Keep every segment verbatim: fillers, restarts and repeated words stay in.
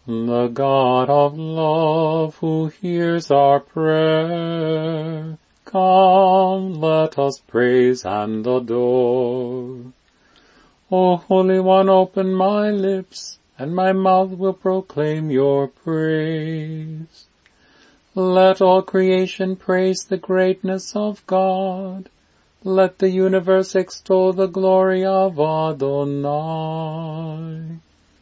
The God of love who hears our prayer, come, let us praise and adore. O Holy One, open my lips, and my mouth will proclaim your praise. Let all creation praise the greatness of God. Let the universe extol the glory of Adonai.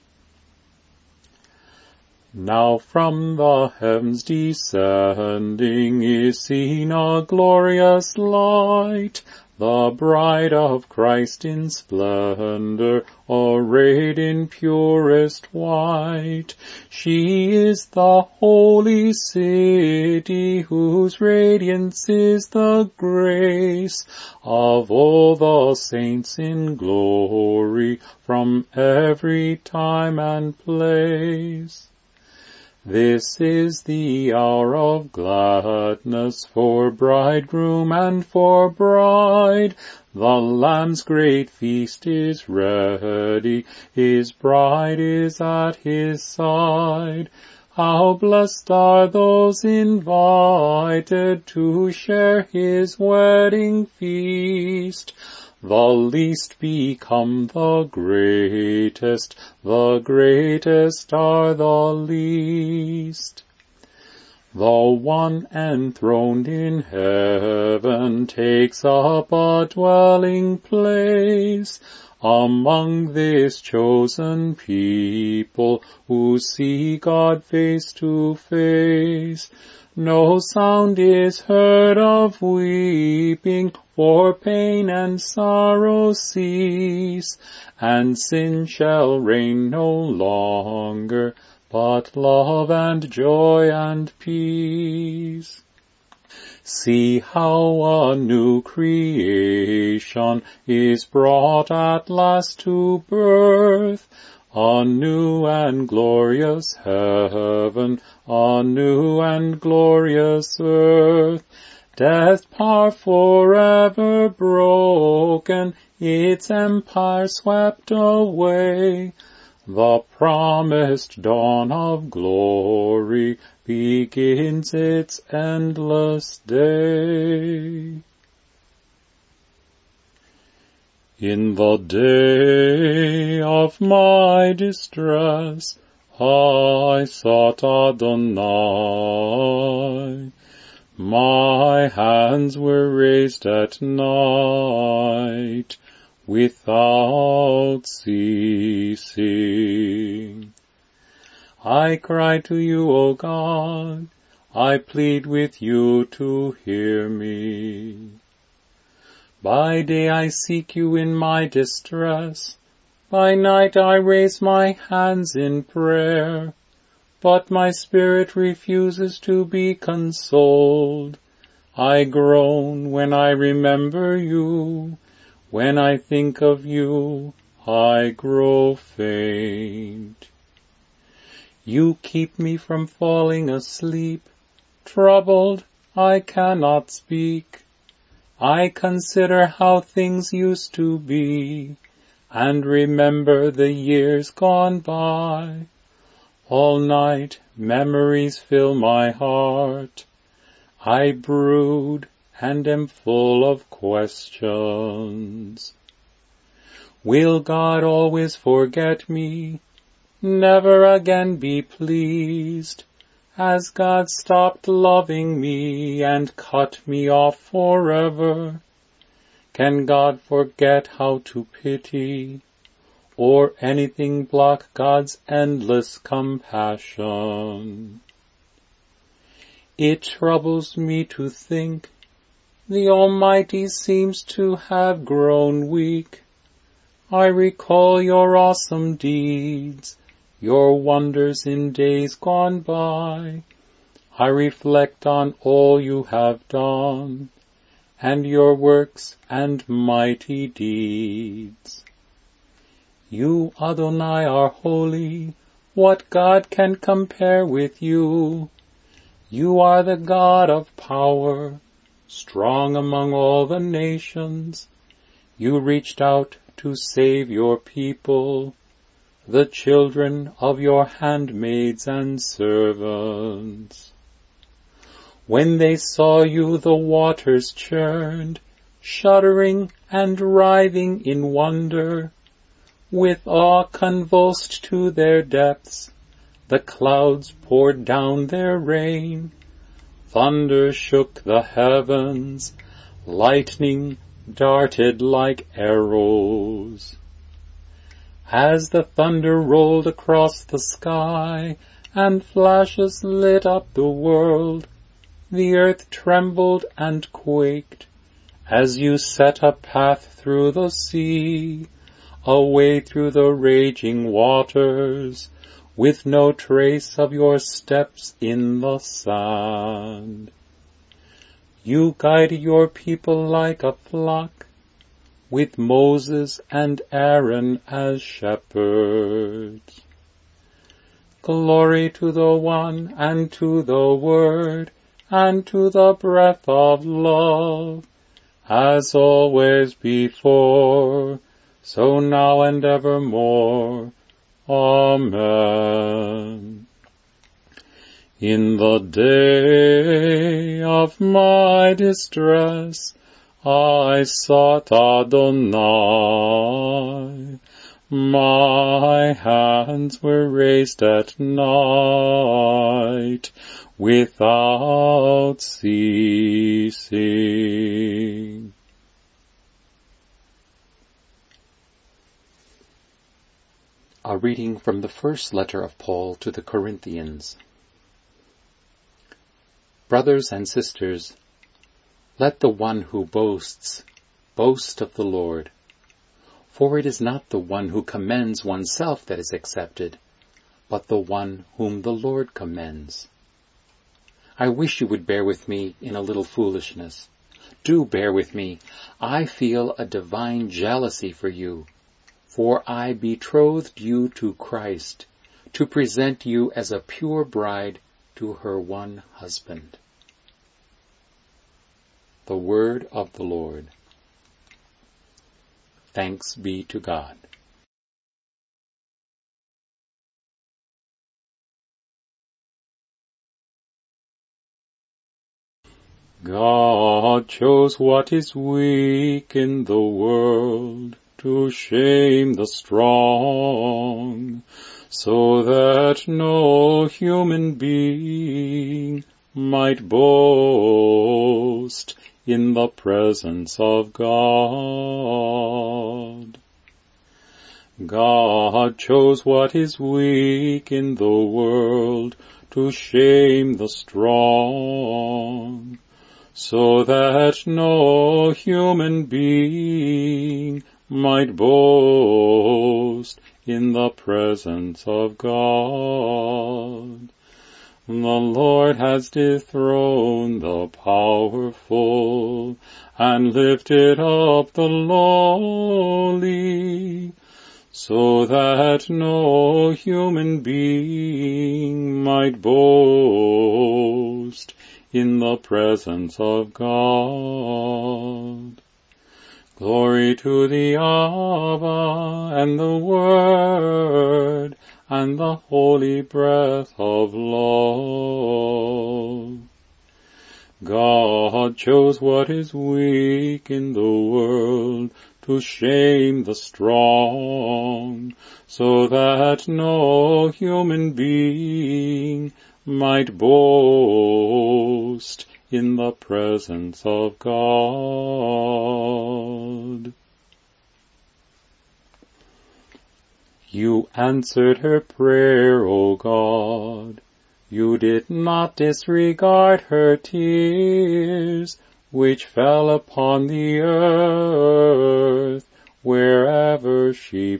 Now from the heavens descending is seen a glorious light, the bride of Christ in splendor, arrayed in purest white. She is the holy city, whose radiance is the grace of all the saints in glory from every time and place. This is the hour of gladness for bridegroom and for bride. The Lamb's great feast is ready, his bride is at his side. How blessed are those invited to share his wedding feast. The least become the greatest, the greatest are the least. The one enthroned in heaven takes up a dwelling place among this chosen people who see God face to face. No sound is heard of weeping, for pain and sorrow cease, and sin shall reign no longer, but love and joy and peace. See how a new creation is brought at last to birth, a new and glorious heaven, a new and glorious earth. Death's power forever broken, its empire swept away. The promised dawn of glory begins its endless day. In the day of my distress, I sought Adonai. My hands were raised at night without ceasing. I cry to you, O God, I plead with you to hear me. By day I seek you in my distress, by night I raise my hands in prayer. But my spirit refuses to be consoled. I groan when I remember you. When I think of you, I grow faint. You keep me from falling asleep. Troubled, I cannot speak. I consider how things used to be, and remember the years gone by. All night memories fill my heart. I brood and am full of questions. Will God always forget me, never again be pleased? Has God stopped loving me and cut me off forever? Can God forget how to pity, or anything block God's endless compassion? It troubles me to think the Almighty seems to have grown weak. I recall your awesome deeds, your wonders in days gone by. I reflect on all you have done, and your works and mighty deeds. You, Adonai, are holy. What God can compare with you? You are the God of power, strong among all the nations. You reached out to save your people. the children of your handmaids and servants. When they saw you, the waters churned, shuddering and writhing in wonder. With awe convulsed to their depths, the clouds poured down their rain. Thunder shook the heavens, lightning darted like arrows. As the thunder rolled across the sky, and flashes lit up the world, the earth trembled and quaked, as you set a path through the sea, a way through the raging waters, with no trace of your steps in the sand. You guide your people like a flock, with Moses and Aaron as shepherds. Glory to the One, and to the Word, and to the breath of love, as always before, so now and evermore. Amen. In the day of my distress, I sought Adonai. My hands were raised at night without ceasing. A reading from the first letter of Paul to the Corinthians. Brothers and sisters, let the one who boasts boast of the Lord. For it is not the one who commends oneself that is accepted, but the one whom the Lord commends. I wish you would bear with me in a little foolishness. Do bear with me. I feel a divine jealousy for you, for I betrothed you to Christ, to present you as a pure bride to her one husband. The word of the Lord. Thanks be to God. God chose what is weak in the world to shame the strong, so that no human being might boast in the presence of God. God chose what is weak in the world to shame the strong, so that no human being might boast in the presence of God. The Lord has dethroned the powerful and lifted up the lowly, so that no human being might boast in the presence of God. Glory to the Abba and the Word and the holy breath of love. God chose what is weak in the world to shame the strong, so that no human being might boast in the presence of God. You answered her prayer, O God. You did not disregard her tears, which fell upon the earth wherever she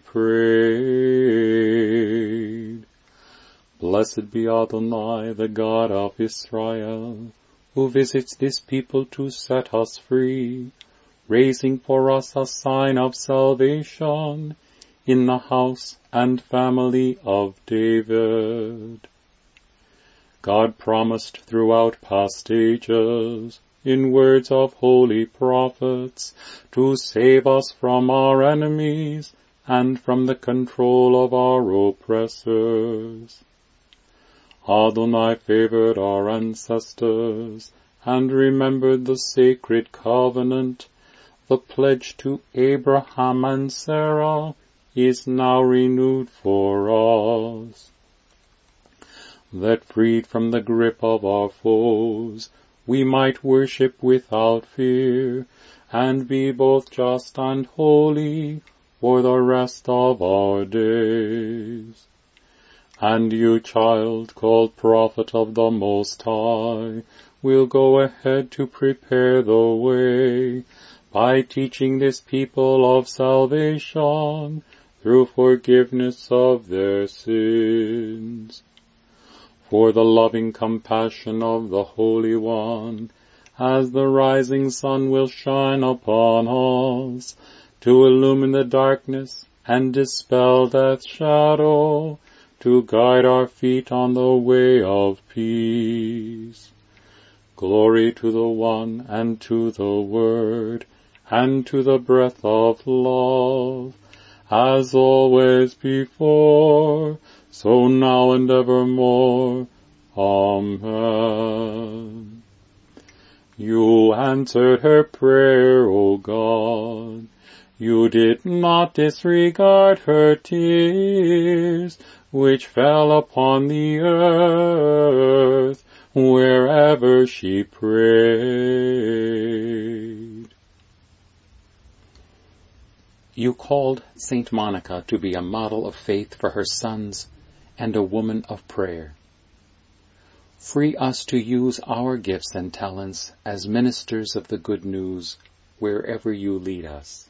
prayed. Blessed be Adonai, the God of Israel, who visits this people to set us free, raising for us a sign of salvation in the house and family of David. God promised throughout past ages, in words of holy prophets, to save us from our enemies and from the control of our oppressors. Adonai favored our ancestors and remembered the sacred covenant. The pledge to Abraham and Sarah is now renewed for us. That freed from the grip of our foes, we might worship without fear, and be both just and holy for the rest of our days. And you, child, called prophet of the Most High, will go ahead to prepare the way, by teaching this people of salvation, through forgiveness of their sins. For the loving compassion of the Holy One, as the rising sun will shine upon us, to illumine the darkness and dispel death's shadow, to guide our feet on the way of peace. Glory to the One, and to the Word, and to the breath of love, as always before, so now and evermore. Amen. You answered her prayer, O God. You did not disregard her tears, which fell upon the earth, wherever she prayed. You called Saint Monica to be a model of faith for her sons and a woman of prayer. Free us to use our gifts and talents as ministers of the good news wherever you lead us.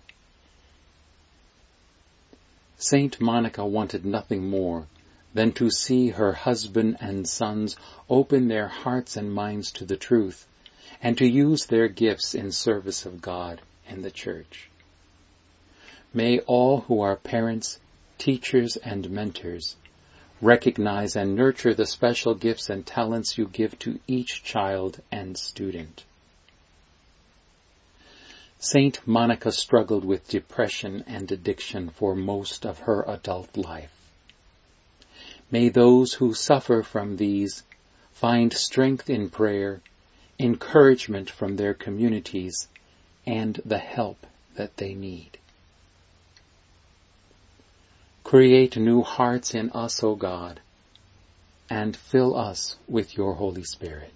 Saint Monica wanted nothing more than to see her husband and sons open their hearts and minds to the truth, and to use their gifts in service of God and the Church. May all who are parents, teachers, and mentors recognize and nurture the special gifts and talents you give to each child and student. Saint Monica struggled with depression and addiction for most of her adult life. May those who suffer from these find strength in prayer, encouragement from their communities, and the help that they need. Create new hearts in us, O God, and fill us with your Holy Spirit.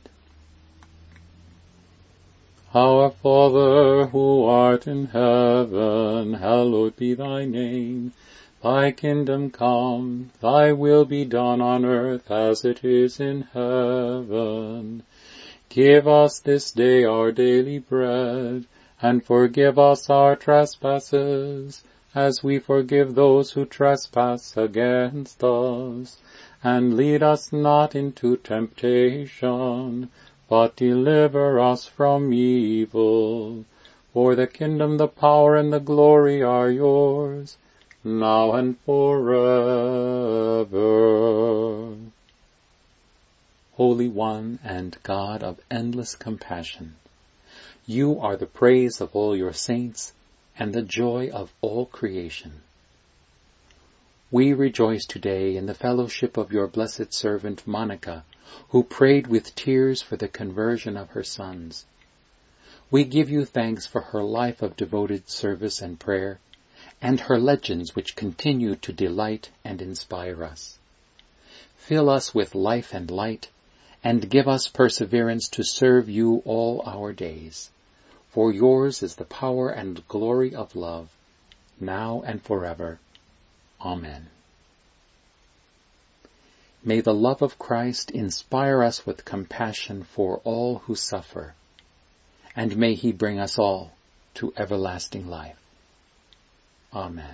Our Father, who art in heaven, hallowed be thy name. Thy kingdom come, thy will be done on earth as it is in heaven. Give us this day our daily bread, and forgive us our trespasses, as we forgive those who trespass against us. And lead us not into temptation, but deliver us from evil. For the kingdom, the power, and the glory are yours, now and forever. Holy One and God of endless compassion, you are the praise of all your saints and the joy of all creation. We rejoice today in the fellowship of your blessed servant Monica, who prayed with tears for the conversion of her sons. We give you thanks for her life of devoted service and prayer, and her legends which continue to delight and inspire us. Fill us with life and light, and give us perseverance to serve you all our days. For yours is the power and glory of love, now and forever. Amen. May the love of Christ inspire us with compassion for all who suffer, and may he bring us all to everlasting life. Amen.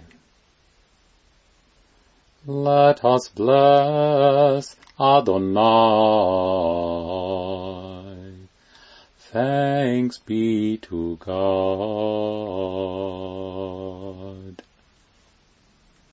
Let us bless Adonai. Thanks be to God.